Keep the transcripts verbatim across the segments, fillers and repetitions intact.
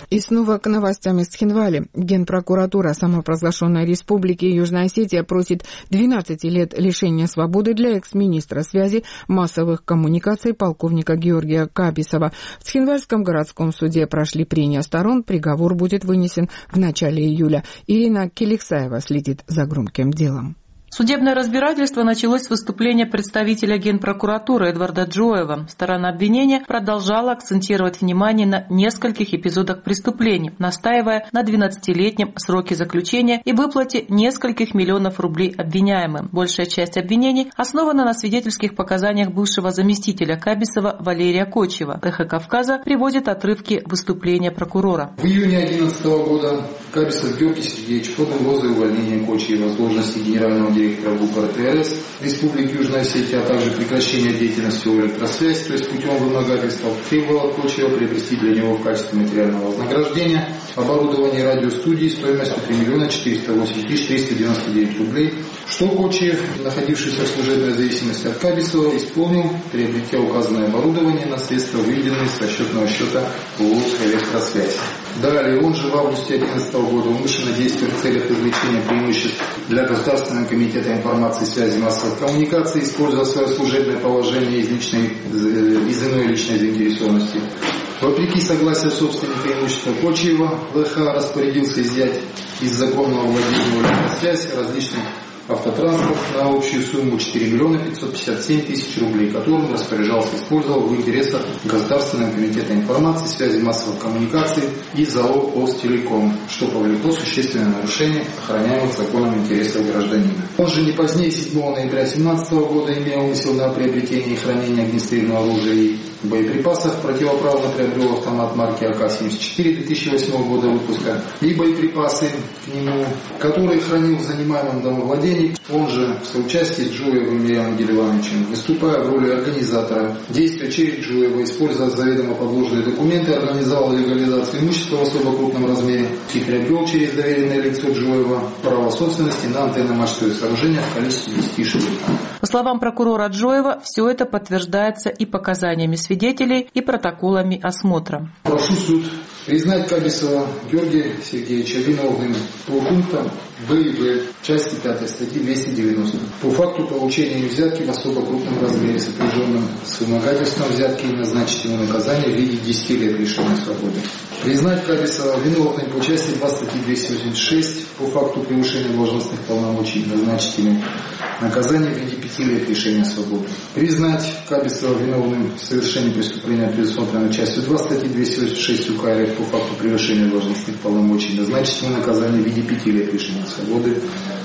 И снова к новостям из Цхинвали. Генпрокуратура самопровозглашенной республики Южная Осетия просит двенадцать лет лишения свободы для экс-министра связи массовых коммуникаций полковника Георгия Кабисова. В Цхинвальском городском суде прошли прения сторон. Приговор будет вынесен в начале июля. Ирина Келексаева следит за громким делом. Судебное разбирательство началось с выступления представителя Генпрокуратуры Эдварда Джоева. Сторона обвинения продолжала акцентировать внимание на нескольких эпизодах преступлений, настаивая на двенадцатилетнем сроке заключения и выплате нескольких миллионов рублей обвиняемым. Большая часть обвинений основана на свидетельских показаниях бывшего заместителя Кабисова Валерия Кочева. Эхо Кавказа приводит отрывки выступления прокурора. В июне две тысячи одиннадцатого года Кабисов Георгий Сергеевич подал возле увольнения Кочева с должности генерального директора директора ГУП РТРС Республики Южная Осетия, а также прекращение деятельности в электросвязи, то есть путем вымогательства, требовал от Кочева приобрести для него в качестве материального вознаграждения оборудование радиостудии стоимостью три миллиона четыреста восемь тысяч триста девяносто девять рублей, что Кочев, находившийся в служебной зависимости от Кабисова, исполнил, приобретя указанное оборудование на средства, выведенные с расчетного счета Улуцкой электросвязи. Далее, он же в августе две тысячи одиннадцатого года умышленно действуя в целях извлечения преимуществ для Государственного комитета информации, связи и массовых коммуникаций, используя свое служебное положение из, личной, из иной личной заинтересованности. Вопреки согласию собственника имущества Кочева, ВХ распорядился изъять из законного владения электросвязи различных автотранспорт на общую сумму четыре миллиона пятьсот пятьдесят семь тысяч рублей, которым распоряжался, использовал в интересах Государственного комитета информации, связи и массовых коммуникаций и ЗАО «Остелеком», что повлекло существенное нарушение охраняемых законом интересов гражданина. Он же не позднее седьмого ноября две тысячи семнадцатого года имел умысел на приобретение и хранение огнестрельного оружия и боеприпасов, противоправно приобрел автомат марки А К семьдесят четыре две тысячи восьмого года выпуска и боеприпасы к нему, которые хранил в занимаемом домовладении. Он же в соучастии с Джуевым Мирианом Гелевановичем, выступая в роли организатора действия через Джуева, используя заведомо подложные документы, организовал легализацию имущества в особо крупном размере и приобрел через доверенное лицо Джуева право собственности на антенно-мачтовые сооружения в количестве десяти штук. По словам прокурора Джоева, все это подтверждается и показаниями свидетелей, и протоколами осмотра. Прошу суд признать Кабисова Георгия Сергеевича виновным по пунктам Б и В части пятой статьи двести девяносто по факту получения взятки в особо крупном размере, сопряженном с вымогательством взятки, и назначить ему наказание в виде десяти лет лишения свободы. Признать Кабисова виновным по части два статьи двести восемьдесят шесть по факту превышения должностных полномочий, назначить ему наказание в виде пяти лет лишения свободы. Признать Кабисова виновным в совершении преступления, предусмотренного частью два статьи двести восемьдесят шесть УК РФ по факту превышения должностных полномочий, назначить ему наказание в виде пяти лет лишения свободы.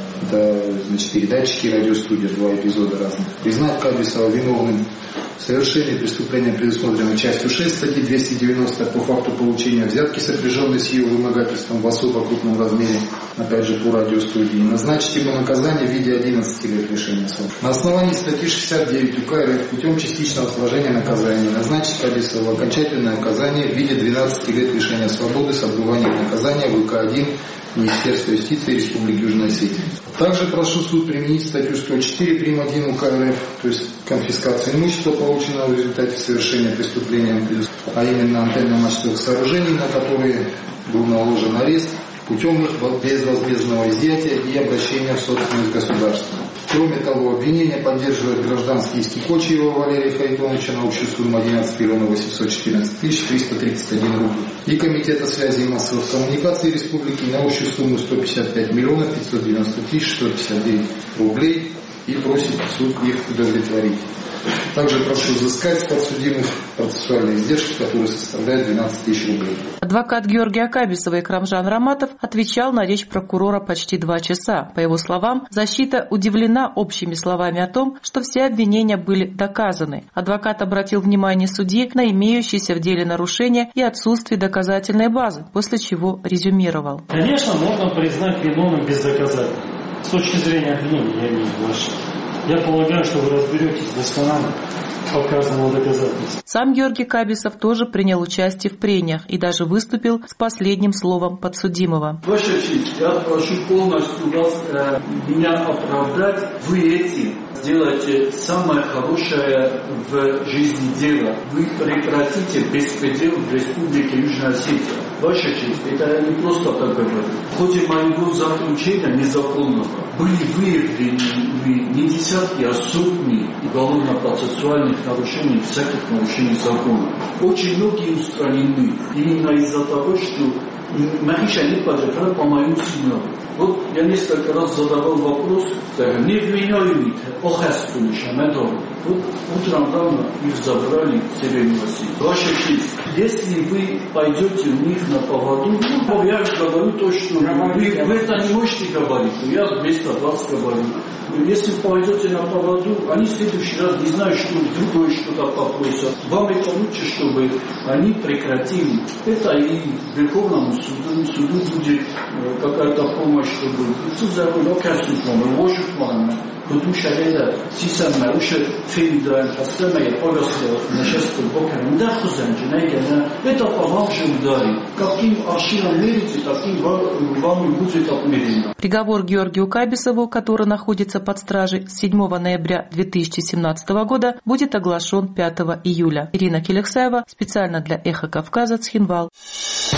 Это, значит, передатчики, радиостудия, два эпизода разных. Признать Кабисова виновным в совершении преступления, предусмотренного частью шесть статьи двести девяносто по факту получения взятки, сопряженной с ее вымогательством в особо крупном размере, опять же по радиостудии, назначить ему наказание в виде одиннадцати лет лишения свободы. На основании статьи шестьдесят девять УК РФ путем частичного сложения наказания назначить Кабисову окончательное наказание в виде двенадцати лет лишения свободы с отбыванием наказания в УК один Министерства юстиции Республики Южная Осетия. Также прошу суд применить статью сто четыре прим. один УК РФ, то есть конфискация имущества, полученного в результате совершения преступления, а именно антенно-мачтовых сооружений, на которые был наложен арест, путем их безвозмездного изъятия и обращения в собственность государства. Кроме того, обвинение поддерживает гражданский иски Кочева Валерия Харитоновича на общую сумму одиннадцать миллионов восемьсот четырнадцать тысяч триста тридцать один рубль и Комитета связи и массовых коммуникаций Республики на общую сумму сто пятьдесят пять миллионов пятьсот девяносто тысяч сто пятьдесят девять рублей и просит суд их удовлетворить. Также прошу взыскать с подсудимых процессуальные издержки, которые составляют двенадцать тысяч рублей. Адвокат Георгия Кабисова Икрамжан Раматов отвечал на речь прокурора почти два часа. По его словам, защита удивлена общими словами о том, что все обвинения были доказаны. Адвокат обратил внимание судьи на имеющиеся в деле нарушения и отсутствие доказательной базы, после чего резюмировал. Конечно, можно признать виновным без доказательств. С точки зрения обвинения я не соглашусь. Я полагаю, что вы разберетесь досконально показанного доказательства. Сам Георгий Кабисов тоже принял участие в прениях и даже выступил с последним словом подсудимого. Ваша честь, я прошу полностью вас, э, меня оправдать. Вы этим сделаете самое хорошее в жизни дело. Вы прекратите беспредел в Республике Южная Осетия. Ваша честь, это я не просто так говорю. В ходе моего заключения незаконного были выявлены не десятки, а сотни уголовно-процессуальных нарушений, всяких нарушений закона. Очень многие устранены именно из-за того, что Мариша не поддержала по моему сигналу. Вот я несколько раз задавал вопрос, невменяемый, охестующий метод. Вот утром рано их забрали в Северной. Ваша честь, если вы пойдете у них на поводу, ну, я говорю то, что вы, вы это не можете говорить, я вместо вас говорю. Если пойдете на поводу, они в следующий раз не знают, что другое что-то попросят. Вам это лучше, чтобы они прекратили. Это и Верховному суду, суду будет какая-то помощь, чтобы суд забыл, потому что это система уже федеральная, система повестила на шестом боке. Да, это поможет ударить. Каким аршином мерите, таким вам и будет отмерено. Приговор Георгию Кабисову, который находится под стражей с седьмого ноября две тысячи семнадцатого года, будет оглашен пятого июля. Ирина Келексаева специально для Эхо Кавказа, Цхинвал.